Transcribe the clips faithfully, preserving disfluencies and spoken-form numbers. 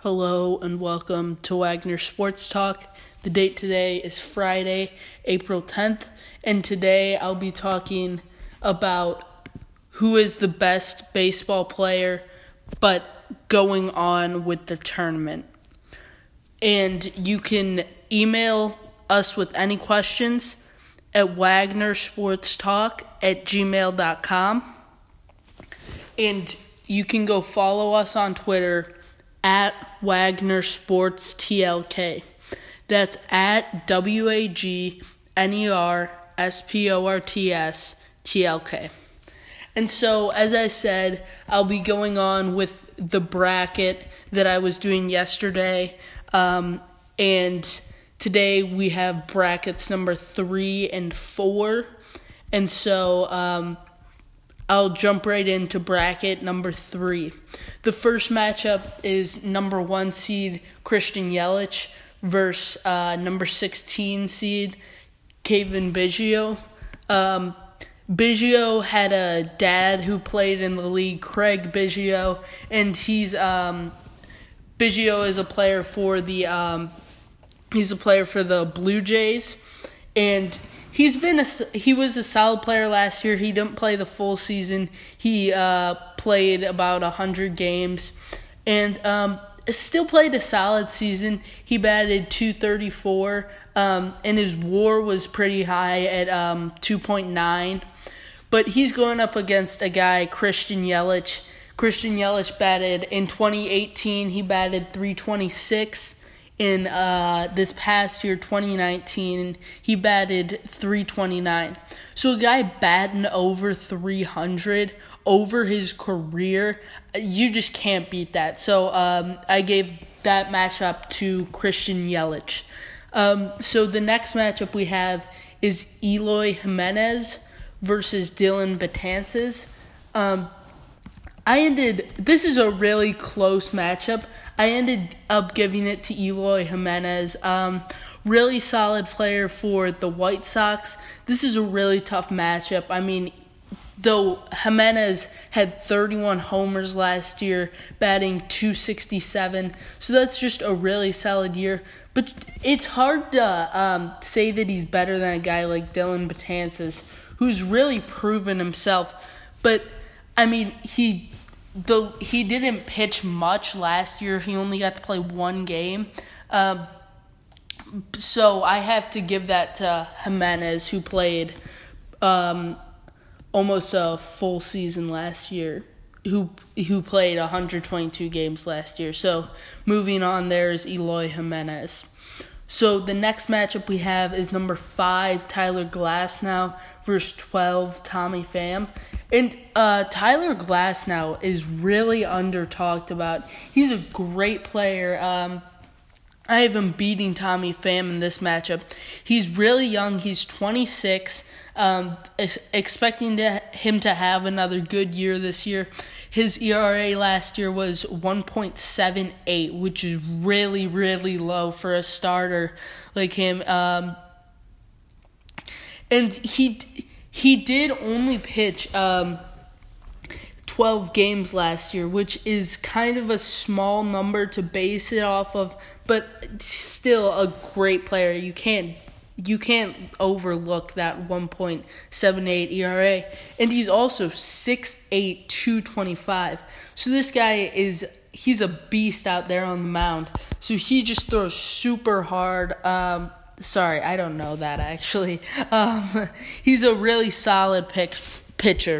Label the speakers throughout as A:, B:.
A: Hello and welcome to Wagner Sports Talk. The date today is Friday, April tenth, and today I'll be talking about who is the best baseball player, but going on with the tournament. And you can email us with any questions at wagnersportstalk at gmail dot com. And you can go follow us on Twitter at Wagner Sports T L K. That's at W A G N E R S P O R T S T L K. And so, as I said, I'll be going on with the bracket that I was doing yesterday. Um, and today we have brackets number three and four. And so, um, I'll jump right into bracket number three. The first matchup is number one seed Christian Yelich versus uh, number sixteen seed Cavan Biggio. Um, Biggio had a dad who played in the league, Craig Biggio, and he's um, Biggio is a player for the um, he's a player for the Blue Jays, and He's been a, he was a solid player last year. He didn't play the full season. He uh, played about one hundred games and um, still played a solid season. He batted two thirty-four, um, and his WAR was pretty high at um, two point nine. But he's going up against a guy, Christian Yelich. Christian Yelich batted in twenty eighteen. He batted three twenty-six. In uh, this past year, twenty nineteen, he batted three twenty-nine. So a guy batting over three hundred over his career, you just can't beat that. So um, I gave that matchup to Christian Yelich. Um, so the next matchup we have is Eloy Jimenez versus Dellin Betances. Um, I ended, this is a really close matchup. I ended up giving it to Eloy Jimenez. Um, really solid player for the White Sox. This is a really tough matchup. I mean, though Jimenez had thirty-one homers last year, batting two sixty-seven, so that's just a really solid year. But it's hard to um, say that he's better than a guy like Dellin Betances, who's really proven himself. But, I mean, he... Though he didn't pitch much last year, he only got to play one game. Um, so I have to give that to Jimenez, who played um, almost a full season last year, who who played one hundred twenty-two games last year. So moving on, there is Eloy Jimenez. So the next matchup we have is number five, Tyler Glasnow versus twelve, Tommy Pham. And uh, Tyler Glasnow is really under-talked about. He's a great player. Um, I have him beating Tommy Pham in this matchup. He's really young. He's twenty-six. Um, ex- expecting to, him to have another good year this year. His E R A last year was one point seven eight, which is really, really low for a starter like him. Um, and he he did only pitch um, twelve games last year, which is kind of a small number to base it off of, but still a great player. You can't You can't overlook that one point seven eight E R A. And he's also six eight, two twenty-five. So this guy is, he's a beast out there on the mound. So he just throws super hard. Um, sorry, I don't know that actually. Um, he's a really solid pick, pitcher.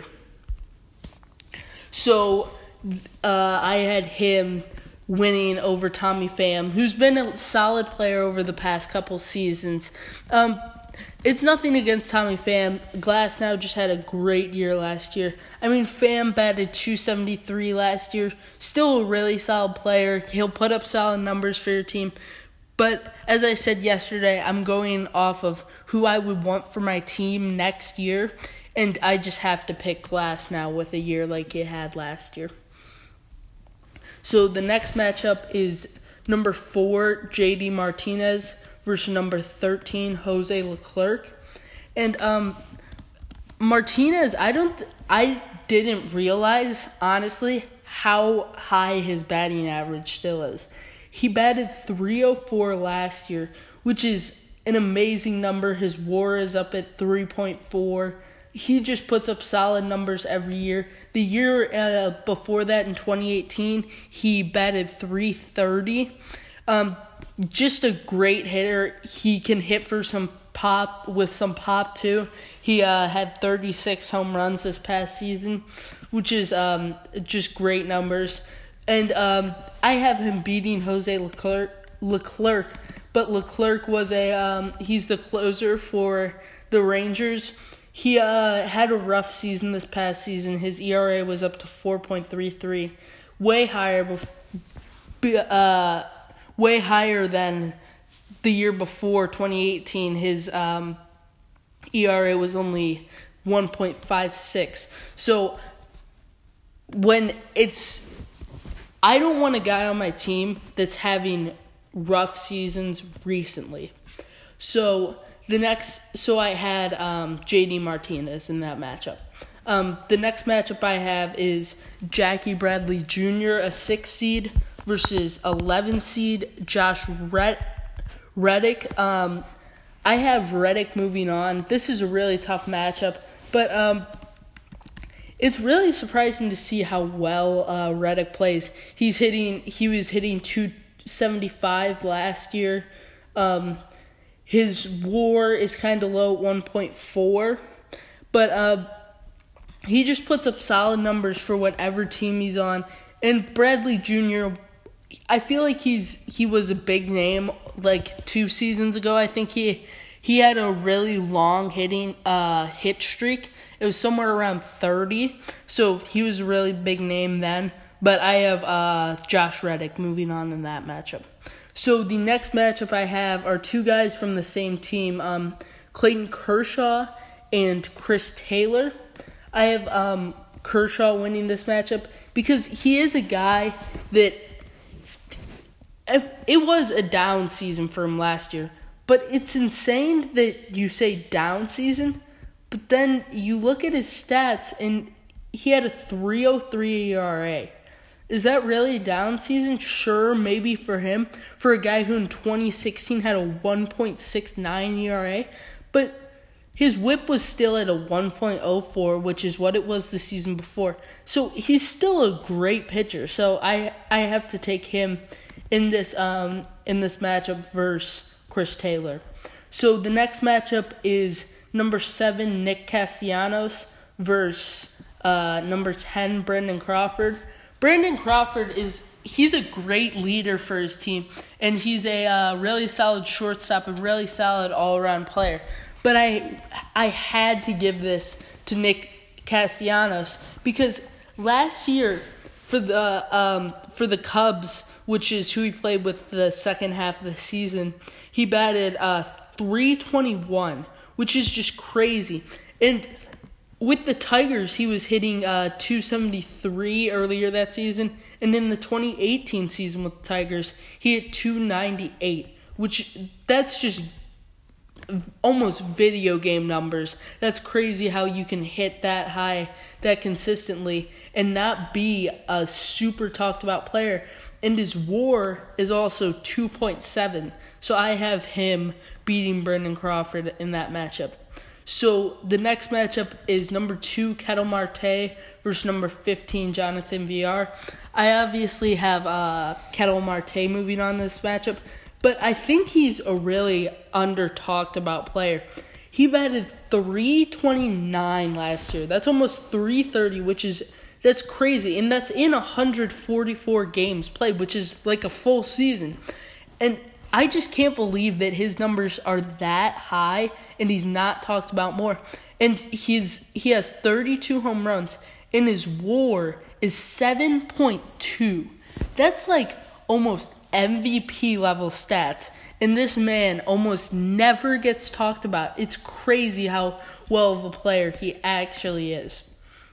A: So uh, I had him winning over Tommy Pham, who's been a solid player over the past couple seasons. Um, it's nothing against Tommy Pham. Glasnow just had a great year last year. I mean, Pham batted two seventy-three last year. Still a really solid player. He'll put up solid numbers for your team. But as I said yesterday, I'm going off of who I would want for my team next year, and I just have to pick Glasnow with a year like he had last year. So the next matchup is number four, J D Martinez versus number thirteen, Jose Leclerc. And um, Martinez, I don't, th- I didn't realize honestly how high his batting average still is. He batted three oh four last year, which is an amazing number. His WAR is up at three point four. He just puts up solid numbers every year. The year uh, before that, in twenty eighteen, he batted three thirty. Um, just a great hitter. He can hit for some pop, with some pop too. He uh, had thirty-six home runs this past season, which is um, just great numbers. And um, I have him beating Jose Leclerc, Leclerc, but Leclerc was a um, he's the closer for the Rangers. He uh, had a rough season this past season. His E R A was up to four point three three, way higher, bef- uh, way higher than the year before, twenty eighteen. His um, E R A was only one point five six. So when it's, I don't want a guy on my team that's having rough seasons recently. So the next, so I had um, J D Martinez in that matchup. Um, the next matchup I have is Jackie Bradley Junior, a six seed, versus eleven seed Josh Red- Reddick. Um, I have Reddick moving on. This is a really tough matchup, but um, it's really surprising to see how well uh, Reddick plays. He's hitting. He was hitting two seventy-five last year. Um, his WAR is kind of low at one point four, but uh, he just puts up solid numbers for whatever team he's on. And Bradley Junior, I feel like he's he was a big name like two seasons ago. I think he he had a really long hitting uh, hit streak. It was somewhere around thirty, so he was a really big name then. But I have uh, Josh Reddick moving on in that matchup. So the next matchup I have are two guys from the same team, um, Clayton Kershaw and Chris Taylor. I have um, Kershaw winning this matchup because he is a guy that, it was a down season for him last year, but it's insane that you say down season, but then you look at his stats and he had a three oh three E R A. Is that really a down season? Sure, maybe for him, for a guy who in twenty sixteen had a one point six nine E R A, but his whip was still at a one point oh four, which is what it was the season before. So he's still a great pitcher. So I I have to take him in this um in this matchup versus Chris Taylor. So the next matchup is number seven Nick Castellanos versus uh, number ten Brandon Crawford. Brandon Crawford is he's a great leader for his team, and he's a uh, really solid shortstop and really solid all-around player. But I I had to give this to Nick Castellanos because last year for the um, for the Cubs, which is who he played with the second half of the season, he batted uh, three twenty-one, which is just crazy. And with the Tigers, he was hitting uh, two seventy-three earlier that season, and in the twenty eighteen season with the Tigers, he hit two ninety-eight, which that's just almost video game numbers. That's crazy how you can hit that high, that consistently, and not be a super talked about player. And his WAR is also two point seven, so I have him beating Brandon Crawford in that matchup. So the next matchup is number two Ketel Marte versus number fifteen Jonathan Villar. I obviously have uh, Ketel Marte moving on this matchup, but I think he's a really under-talked about player. He batted three twenty-nine last year. That's almost three thirty, which is that's crazy, and that's in one hundred forty-four games played, which is like a full season. And I just can't believe that his numbers are that high and he's not talked about more. And he's he has thirty-two home runs and his WAR is seven point two. That's like almost M V P level stats. And this man almost never gets talked about. It's crazy how well of a player he actually is.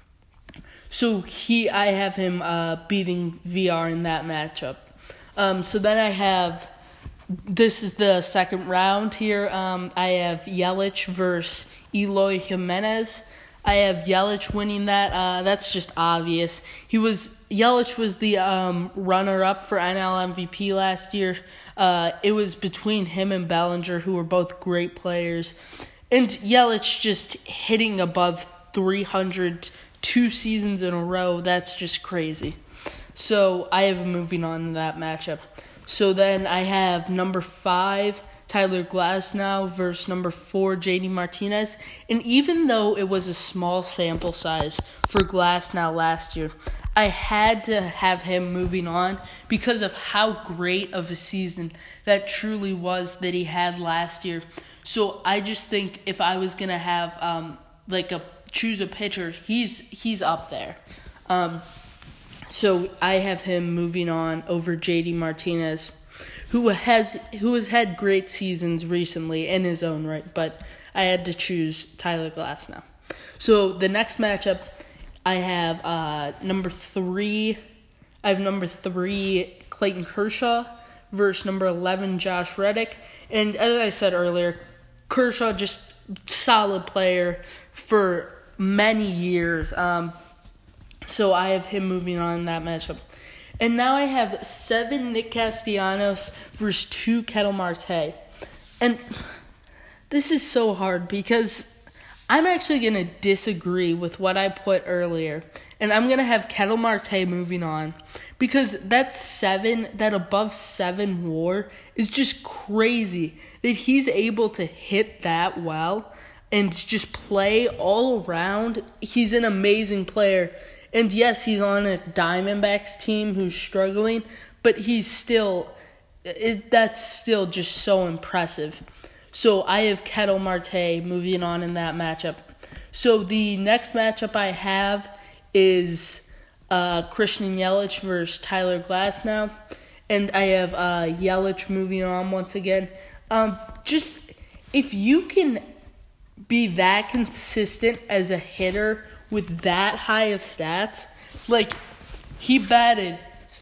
A: So he, I have him uh, beating V R in that matchup. Um, so then I have, this is the second round here. Um, I have Yelich versus Eloy Jimenez. I have Yelich winning that. Uh, that's just obvious. He was Yelich was the um, runner-up for N L M V P last year. Uh, it was between him and Bellinger, who were both great players. And Yelich just hitting above three hundred two seasons in a row, that's just crazy. So I have moving on to that matchup. So then I have number five, Tyler Glasnow versus number four, J D Martinez. And even though it was a small sample size for Glasnow last year, I had to have him moving on because of how great of a season that truly was that he had last year. So I just think if I was going to have um, like a choose a pitcher, he's he's up there. Um, so I have him moving on over J D Martinez, who has who has had great seasons recently in his own right, but I had to choose Tyler Glasnow. So the next matchup, I have uh, number three. I have number three Clayton Kershaw versus number eleven Josh Reddick, and as I said earlier, Kershaw just solid player for many years. Um, so I have him moving on in that matchup. And now I have seven Nick Castellanos versus two Ketel Marte. And this is so hard because I'm actually going to disagree with what I put earlier. And I'm going to have Ketel Marte moving on because that seven, that above seven WAR is just crazy that he's able to hit that well and just play all around. He's an amazing player. And yes, he's on a Diamondbacks team who's struggling, but he's still, it, that's still just so impressive. So I have Ketel Marte moving on in that matchup. So the next matchup I have is uh, Christian Yelich versus Tyler Glasnow. And I have uh, Yelich moving on once again. Um, just, if you can be that consistent as a hitter with that high of stats, like he batted,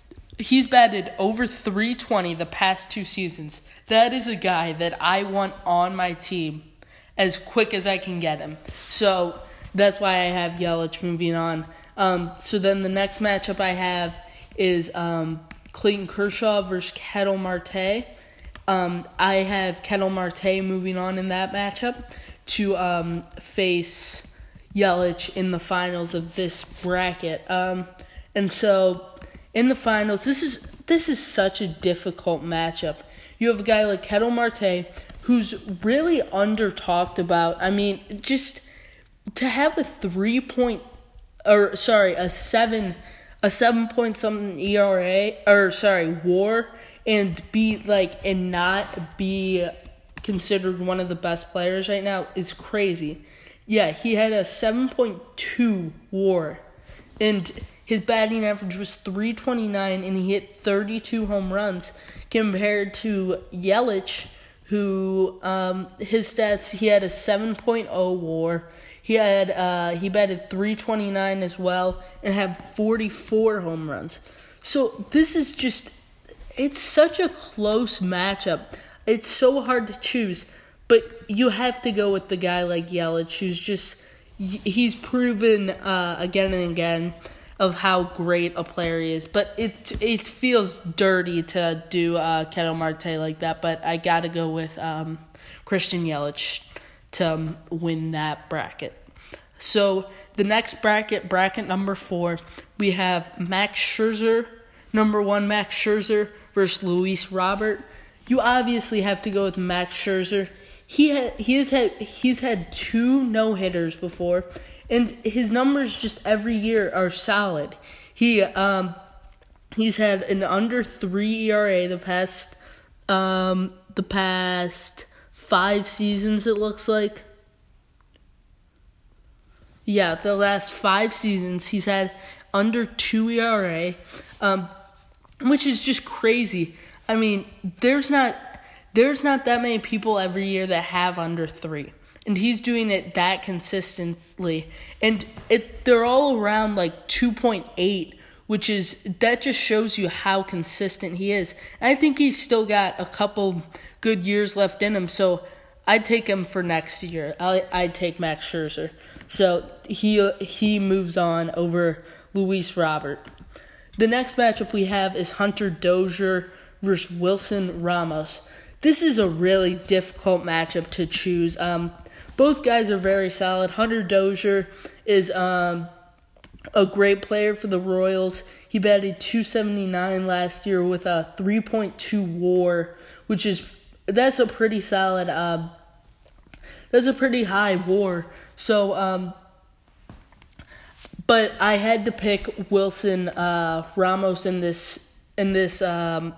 A: he's batted over three twenty the past two seasons. That is a guy that I want on my team as quick as I can get him. So that's why I have Yelich moving on. Um, so then the next matchup I have is um, Clayton Kershaw versus Ketel Marte. Um, I have Ketel Marte moving on in that matchup to um, face Yelich in the finals of this bracket. Um, and so in the finals, this is this is such a difficult matchup. You have a guy like Ketel Marte who's really under talked about. I mean, just to have a three point or sorry, a seven a seven point something E R A or sorry, WAR and be like and not be considered one of the best players right now is crazy. Yeah, he had a seven point two WAR, and his batting average was three twenty-nine, and he hit thirty-two home runs, compared to Yelich, who, um, his stats, he had a seven point oh WAR, he had, uh, he batted three twenty-nine as well, and had forty-four home runs. So this is just, it's such a close matchup. It's so hard to choose. But you have to go with the guy like Yelich, who's just, he's proven uh, again and again of how great a player he is. But it it feels dirty to do uh, Ketel Marte like that, but I got to go with um, Christian Yelich to um, win that bracket. So the next bracket, bracket number four, we have Max Scherzer, number one Max Scherzer versus Luis Robert. You obviously have to go with Max Scherzer. He had he has had he's had two no hitters before, and his numbers just every year are solid. He um he's had an under three E R A the past um the past five seasons. It looks like. Yeah, the last five seasons he's had under two E R A, um, which is just crazy. I mean, there's not. There's not that many people every year that have under three. And he's doing it that consistently. And it they're all around like two point eight, which is, that just shows you how consistent he is. And I think he's still got a couple good years left in him. So I'd take him for next year. I, I'd take Max Scherzer. So he he moves on over Luis Robert. The next matchup we have is Hunter Dozier versus Wilson Ramos. This is a really difficult matchup to choose. Um, both guys are very solid. Hunter Dozier is um, a great player for the Royals. He batted two seventy-nine last year with a three point two WAR, which is that's a pretty solid. Uh, that's a pretty high WAR. So, um, but I had to pick Wilson uh, Ramos in this in this. Um,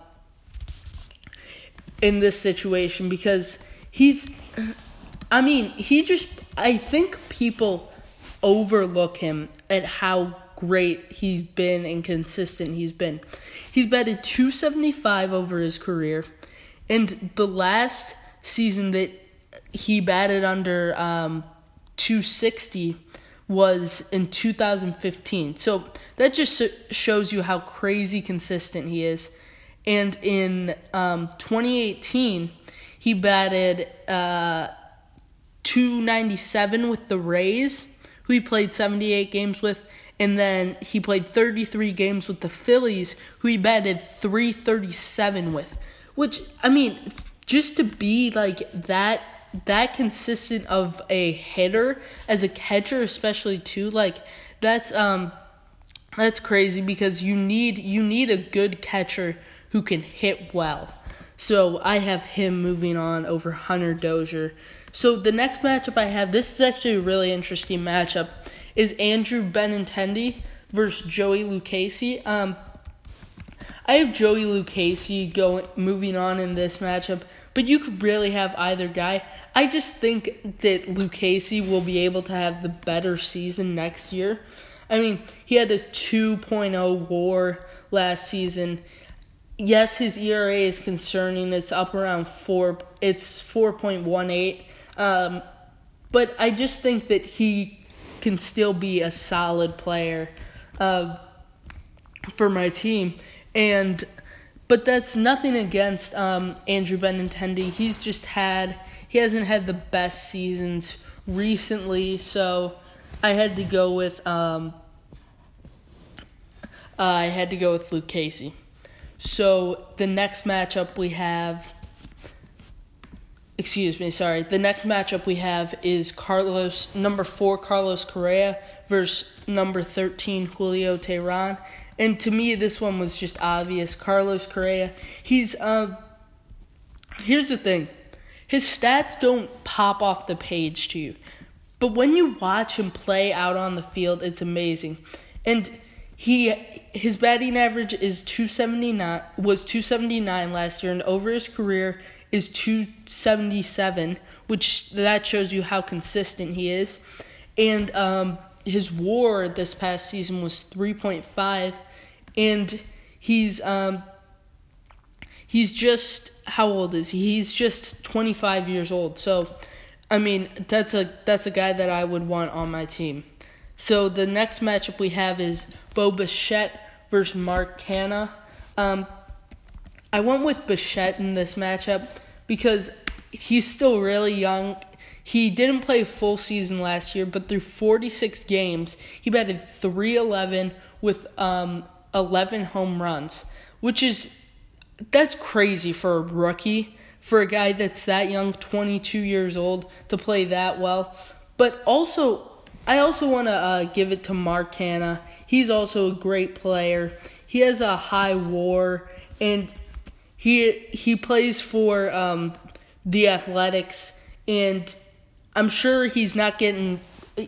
A: in this situation because he's, I mean, he just, I think people overlook him at how great he's been and consistent he's been. He's batted two seventy-five over his career, and the last season that he batted under um, two sixty was in two thousand fifteen. So that just shows you how crazy consistent he is. And in um, twenty eighteen, he batted uh, two ninety-seven with the Rays, who he played seventy-eight games with. And then he played thirty-three games with the Phillies, who he batted three thirty-seven with. Which, I mean, just to be like that that consistent of a hitter as a catcher, especially too, like that's um that's crazy because you need you need a good catcher who can hit well. So I have him moving on over Hunter Dozier. So the next matchup I have, this is actually a really interesting matchup, is Andrew Benintendi versus Joey Lucchesi. Um, I have Joey Lucchesi going moving on in this matchup, but you could really have either guy. I just think that Lucchesi will be able to have the better season next year. I mean, he had a two point oh WAR last season. Yes, his E R A is concerning. It's up around four. It's four point one eight. Um, but I just think that he can still be a solid player uh, for my team. And but that's nothing against um, Andrew Benintendi. He's just had he hasn't had the best seasons recently, so I had to go with um, uh, I had to go with Lucchesi. So the next matchup we have, excuse me, sorry. The next matchup we have is Carlos, number four, Carlos Correa versus number thirteen, Julio Teheran. And to me, this one was just obvious. Carlos Correa, he's, um, here's the thing. His stats don't pop off the page to you. But when you watch him play out on the field, it's amazing. And He his batting average is two seventy-nine was two seventy-nine last year, and over his career is two seventy-seven, which that shows you how consistent he is. And um, his WAR this past season was three point five, and he's um he's just how old is he? He's just twenty-five years old. So, I mean, that's a that's a guy that I would want on my team. So the next matchup we have is Bo Bichette versus Mark Canha. Um, I went with Bichette in this matchup because he's still really young. He didn't play a full season last year, but through forty-six games, he batted three eleven with um, eleven home runs, which is that's crazy for a rookie, for a guy that's that young, twenty-two years old, to play that well. But also, I also want to uh, give it to Mark Canha. He's also a great player. He has a high WAR, and he he plays for um, the Athletics, and I'm sure he's not getting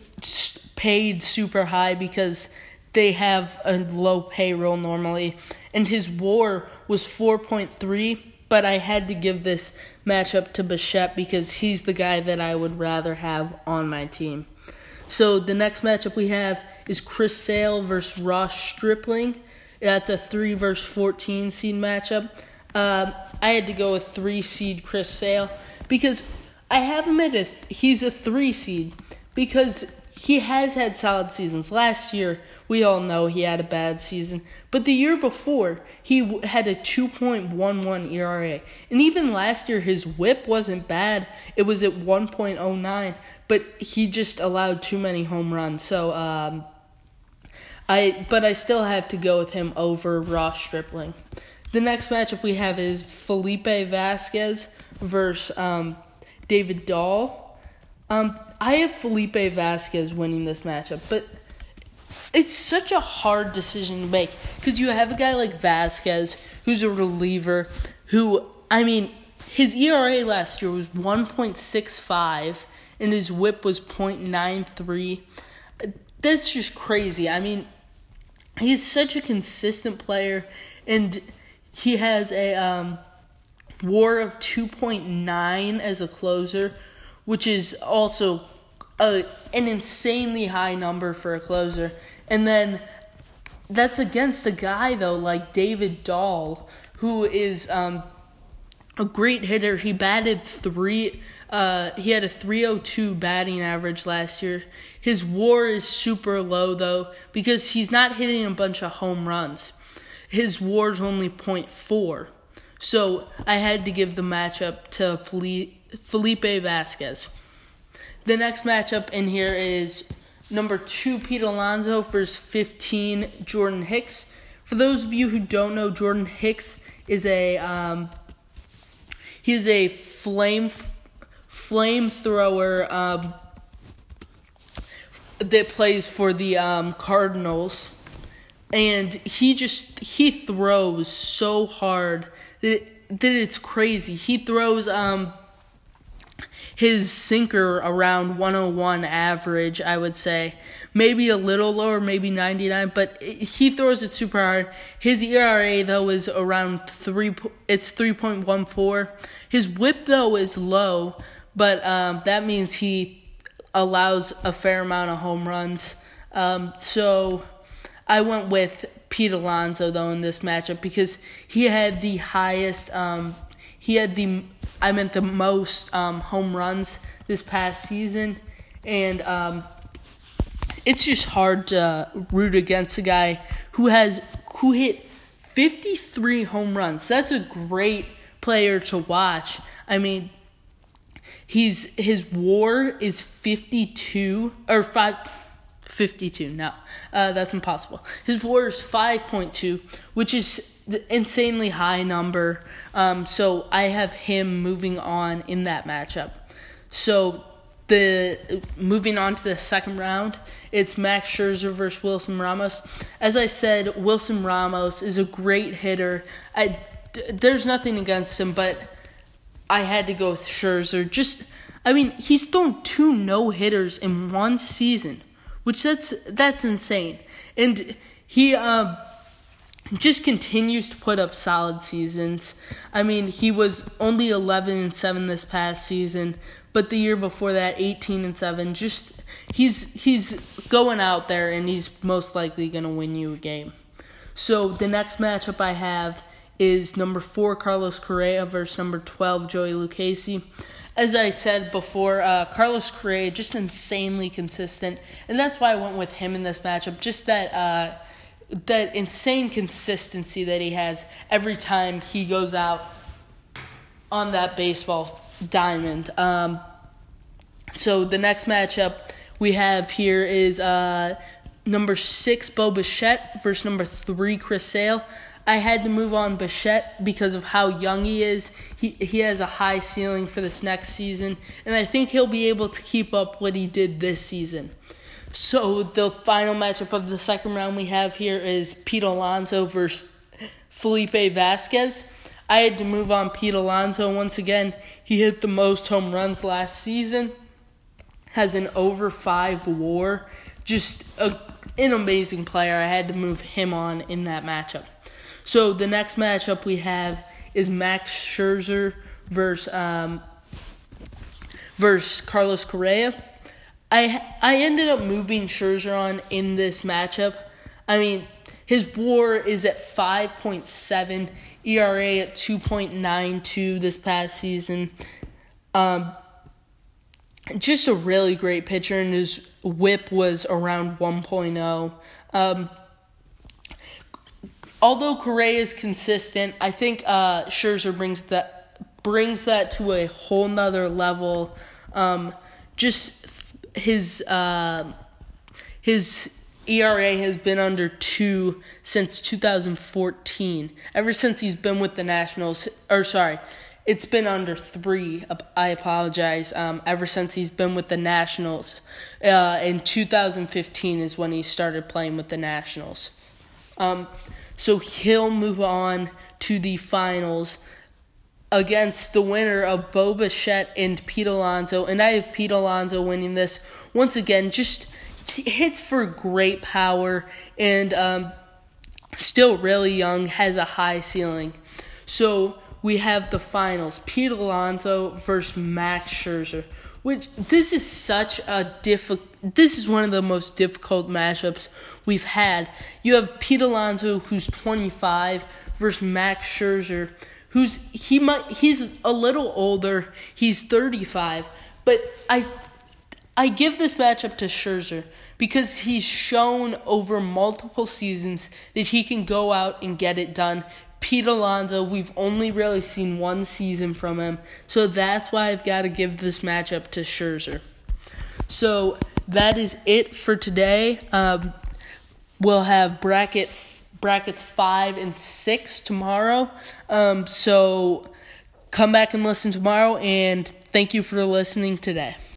A: paid super high because they have a low payroll normally. And his WAR was four point three, but I had to give this matchup to Bichette because he's the guy that I would rather have on my team. So the next matchup we have is Chris Sale versus Ross Stripling. That's a three versus fourteen seed matchup. Um, I had to go with three seed Chris Sale because I have him at a th- he's a three seed because he has had solid seasons. Last year we all know he had a bad season. But the year before, he w- had a two point one one E R A. And even last year, his whip wasn't bad. It was at one point oh nine, but he just allowed too many home runs. So, um, I but I still have to go with him over Ross Stripling. The next matchup we have is Felipe Vasquez versus um, David Dahl. Um, I have Felipe Vasquez winning this matchup, but it's such a hard decision to make because you have a guy like Vasquez who's a reliever who, I mean, his E R A last year was one point six five and his whip was point nine three. That's just crazy. I mean, he's such a consistent player, and he has a um, WAR of two point nine as a closer, which is also a, an insanely high number for a closer. And then that's against a guy, though, like David Dahl, who is um, a great hitter. He batted three. Uh, he had a three oh two batting average last year. His WAR is super low, though, because he's not hitting a bunch of home runs. His WAR is only point four. So I had to give the matchup to Felipe Vasquez. The next matchup in here is number two, Pete Alonso versus fifteen, Jordan Hicks. For those of you who don't know, Jordan Hicks is a um, he is a flame flamethrower um, that plays for the um, Cardinals, and he just he throws so hard that that it's crazy. He throws um. his sinker around one oh one average, I would say. Maybe a little lower, maybe ninety-nine, but he throws it super hard. His E R A, though, is around three, it's three point one four. His whip, though, is low, but um, that means he allows a fair amount of home runs. Um, so I went with Pete Alonso, though, in this matchup because he had the highest, um, he had the, I meant the most um, home runs this past season, and um, it's just hard to root against a guy who has, who hit fifty-three home runs. That's a great player to watch. I mean, he's, his WAR is fifty-two, or five, fifty-two, no, uh, that's impossible. His WAR is five point two, which is the insanely high number. Um, so I have him moving on in that matchup. So the moving on to the second round, it's Max Scherzer versus Wilson Ramos. As I said, Wilson Ramos is a great hitter. I, there's nothing against him, but I had to go with Scherzer. Just, I mean, he's thrown two no-hitters in one season, which that's that's insane. And he um, just continues to put up solid seasons. I mean, he was only eleven and seven this past season, but the year before that, eighteen and seven. Just he's he's going out there, and he's most likely going to win you a game. So the next matchup I have is number four, Carlos Correa versus number twelve, Joey Lucchesi. As I said before, uh, Carlos Correa, just insanely consistent, and that's why I went with him in this matchup. Just that uh, that insane consistency that he has every time he goes out on that baseball diamond. Um, so the next matchup we have here is uh, number six, Bo Bichette versus number three, Chris Sale. I had to move on Bichette because of how young he is. He he has a high ceiling for this next season, and I think he'll be able to keep up what he did this season. So the final matchup of the second round we have here is Pete Alonso versus Felipe Vasquez. I had to move on Pete Alonso once again. He hit the most home runs last season, has an over five WAR, just a, an amazing player. I had to move him on in that matchup. So the next matchup we have is Max Scherzer versus um, versus Carlos Correa. I I ended up moving Scherzer on in this matchup. I mean, his WAR is at five point seven, E R A at two point nine two this past season. Um, just a really great pitcher, and his whip was around one point oh. Um, although Correa is consistent, I think uh, Scherzer brings that brings that to a whole nother level. Um, just his uh, his E R A has been under two since two thousand fourteen. Ever since he's been with the Nationals, or sorry, it's been under three. I apologize. Um, ever since he's been with the Nationals, uh, in two thousand fifteen is when he started playing with the Nationals. Um, so he'll move on to the finals against the winner of Bo Bichette and Pete Alonso, and I have Pete Alonso winning this. Once again, just hits for great power, and um, still really young, has a high ceiling. So we have the finals, Pete Alonso versus Max Scherzer, which this is such a difficult, this is one of the most difficult matchups we've had. You have Pete Alonso, who's twenty-five, versus Max Scherzer, who's he might he's a little older. He's thirty-five, but I I give this matchup to Scherzer because he's shown over multiple seasons that he can go out and get it done. Pete Alonso, we've only really seen one season from him, so that's why I've got to give this matchup to Scherzer. So that is it for today. Um, we'll have bracket brackets five and six tomorrow. Um, so come back and listen tomorrow, and thank you for listening today.